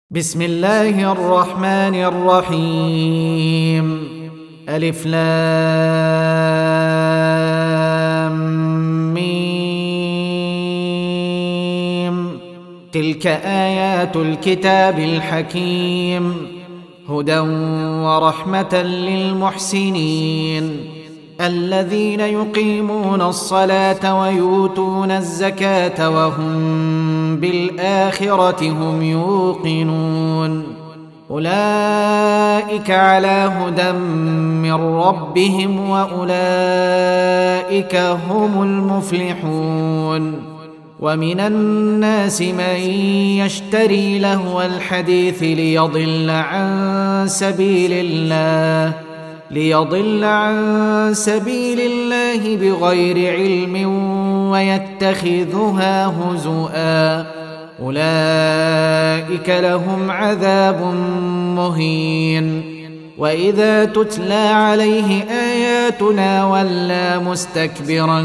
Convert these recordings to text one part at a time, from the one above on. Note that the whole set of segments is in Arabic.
بسم الله الرحمن الرحيم. ألف لام ميم. تلك آيات الكتاب الحكيم هدى ورحمة للمحسنين الذين يقيمون الصلاة ويؤتون الزكاة وهم بالآخرة هم يوقنون أولئك على هدى من ربهم وأولئك هم المفلحون. ومن الناس من يشتري لهو الحديث ليضل عن سبيل الله بغير علم ويتخذها هزؤا أولئك لهم عذاب مهين. وإذا تتلى عليه آياتنا ولى مستكبرا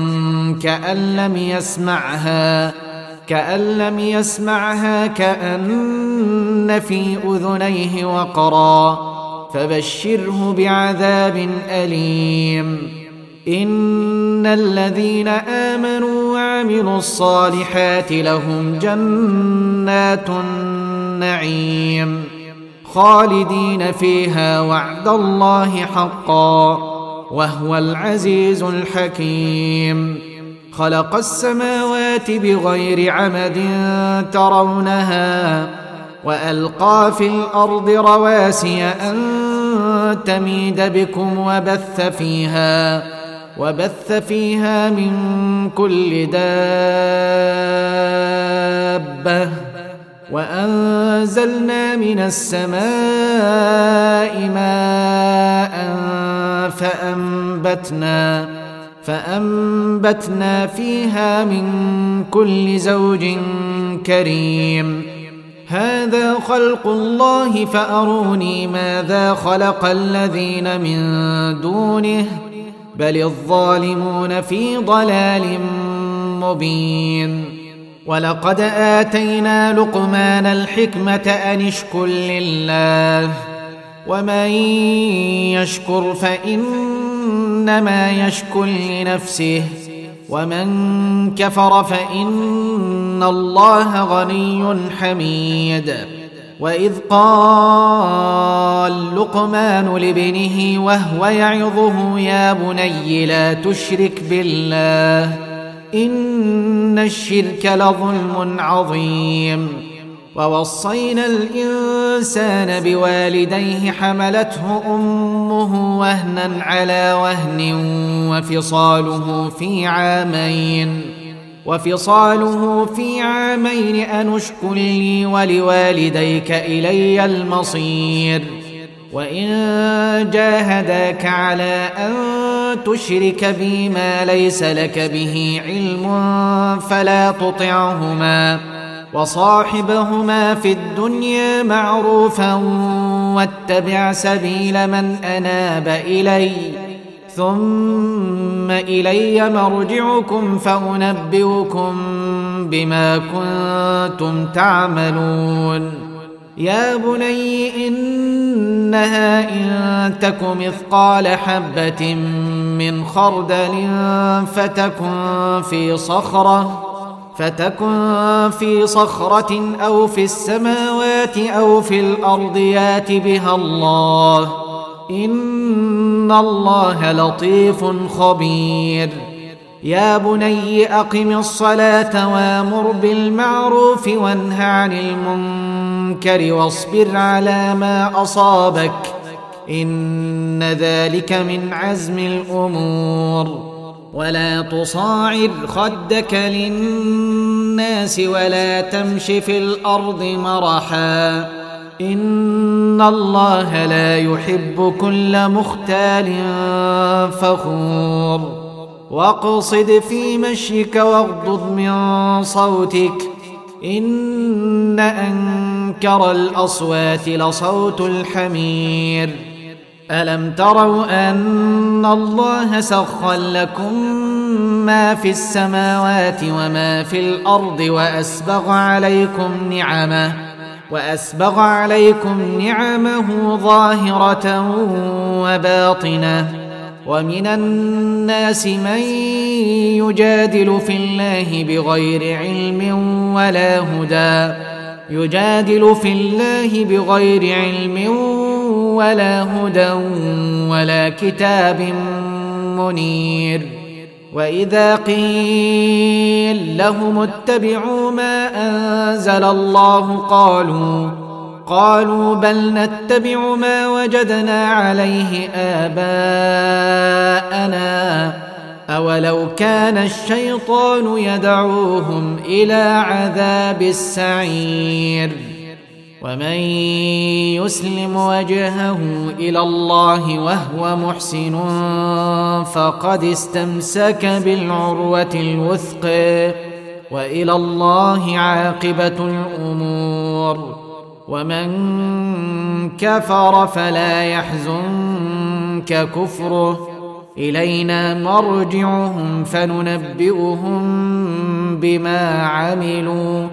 كأن لم يسمعها كأن في أذنيه وقرا فبشره بعذاب أليم. إن الذين آمنوا وعملوا الصالحات لهم جنات النعيم خالدين فيها وعد الله حقا وهو العزيز الحكيم. خلق السماوات بغير عمد ترونها وألقى في الأرض رواسي أن تميد بكم وبث فيها من كل دابة وأنزلنا من السماء ماء فأنبتنا فيها من كل زوج كريم. هذا خلق الله فأروني ماذا خلق الذين من دونه بل الظالمون في ضلال مبين. ولقد آتينا لقمان الحكمة أن اشكر لله ومن يشكر فإنما يشكر لنفسه ومن كفر فإن الله غني حميد. وإذ قال لقمان لابنه وهو يعظه يا بني لا تشرك بالله إن الشرك لظلم عظيم. ووصينا الإنسان بوالديه حملته أمه وهنا على وهن وفصاله في عامين أن اشكر لي ولوالديك إلي المصير. وإن جاهداك على أن تشرك بي ما ليس لك به علم فلا تطعهما وصاحبهما في الدنيا معروفا واتبع سبيل من أناب إلي ثم إلي مرجعكم فأنبئكم بما كنتم تعملون. يا بني إنها إن تك مثقال حبة من خردل فتكن في صخرة أو في السماوات أو في الأرض يات بها الله إن الله لطيف خبير. يا بني أقم الصلاة وامر بالمعروف وانه عن المنكر واصبر على ما أصابك إن ذلك من عزم الأمور. ولا تصاعر خدك للناس ولا تمش في الأرض مرحا إن الله لا يحب كل مختال فخور. واقصد في مشيك واغضض من صوتك إن أنكر الأصوات لصوت الحمير. ألم تروا أن الله سخر لكم ما في السماوات وما في الأرض وأسبغ عليكم نعمه ظاهرة وباطنة ومن الناس من يجادل في الله بغير علم ولا هدى ولا كتاب منير. وإذا قيل لهم اتبعوا ما أنزل الله قالوا بل نتبع ما وجدنا عليه آباءنا أولو كان الشيطان يدعوهم إلى عذاب السعير. ومن يسلم وجهه إلى الله وهو محسن فقد استمسك بالعروة الوثقى وإلى الله عاقبة الأمور. ومن كفر فلا يحزنك كفره إلينا مرجعهم فننبئهم بما عملوا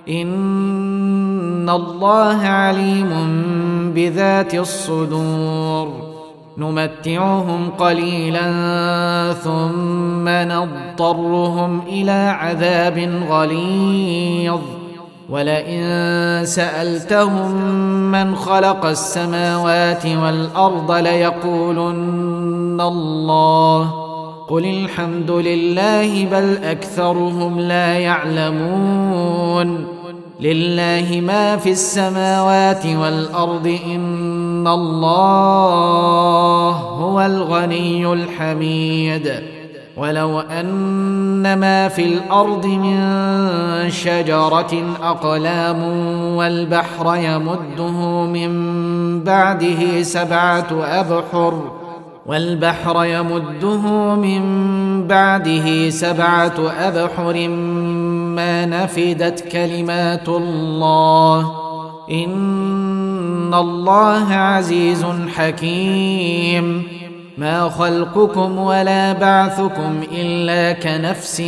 إن الله عليم بذات الصدور. نمتعهم قليلا ثم نضطرهم إلى عذاب غليظ ولئن سألتهم من خلق السماوات والأرض ليقولن الله قل الحمد لله بل أكثرهم لا يعلمون. لله ما في السماوات والأرض إن الله هو الغني الحميد. ولو أن ما في الأرض من شجرة أقلام والبحر يمده من بعده سبعة أبحر ما نفدت كلمات الله إن الله عزيز حكيم. ما خلقكم ولا بعثكم إلا كنفس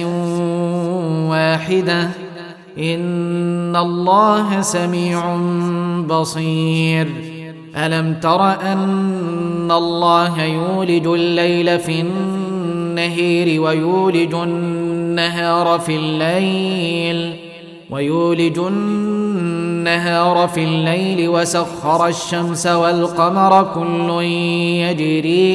واحدة إن الله سميع بصير. ألم تر أن الله يولج الليل في النهار ويولج النهار في الليل وسخر الشمس والقمر كل يجري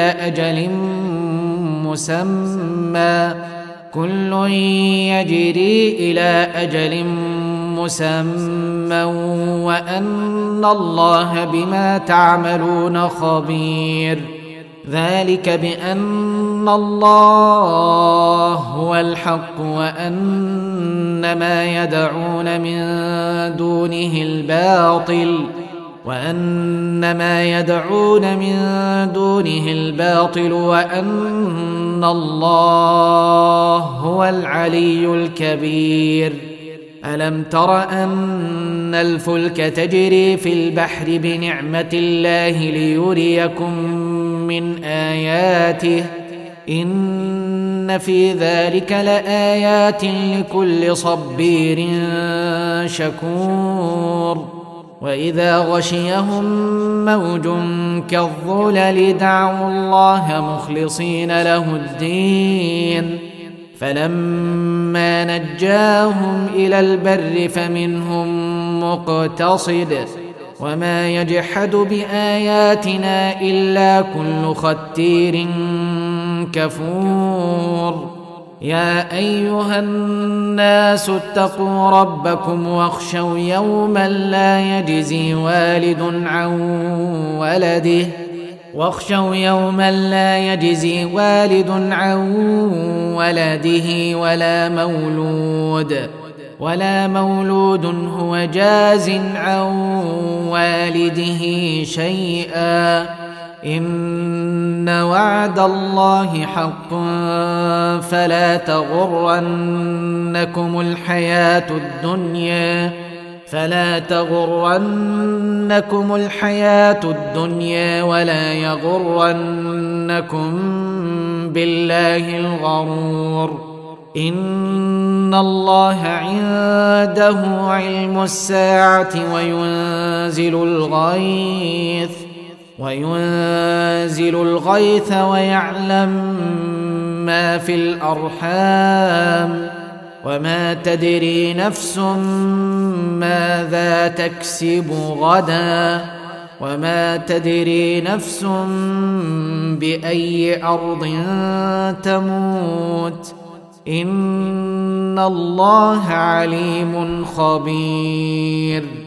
إلى أجل مسمى وأن الله بما تعملون خبير. ذلك بأن الله هو الحق وأن ما يدعون من دونه الباطل وأن الله هو العلي الكبير. ألم تر أن الفلك تجري في البحر بنعمة الله ليريكم من آياته إن في ذلك لآيات لكل صبير شكور. وإذا غشيهم موج كالظلل دعوا الله مخلصين له الدين فلما نجاهم إلى البر فمنهم مقتصد وما يجحد بآياتنا إلا كل ختير كفور. يا أيها الناس اتقوا ربكم واخشوا يوما لا يجزي والد عن ولده ولا مولود هو جاز عن والده شيئا إن وعد الله حق فلا تغرنكم الحياة الدنيا ولا يغرنكم بالله الغرور. إن الله عنده علم الساعة وينزل الغيث ويعلم ما في الأرحام وما تدري نفس ماذا تكسب غدا وما تدري نفس بأي أرض تموت إن الله عليم خبير